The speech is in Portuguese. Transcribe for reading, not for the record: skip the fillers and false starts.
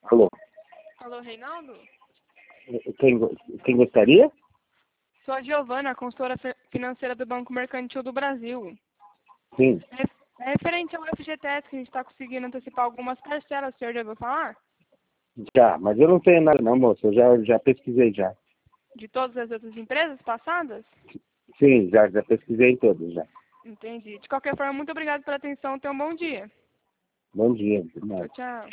Alô? Alô, Reinaldo? Quem gostaria? Sou a Giovana, consultora financeira do Banco Mercantil do Brasil. Sim. É referente ao FGTS que a gente está conseguindo antecipar algumas parcelas, o senhor já ouviu falar? Já, mas eu não tenho nada não, moço. Eu já pesquisei já. De todas as outras empresas passadas? Sim, já pesquisei em todos já. Entendi. De qualquer forma, muito obrigado pela atenção. Tenha um bom dia. Bom dia. Tchau, tchau.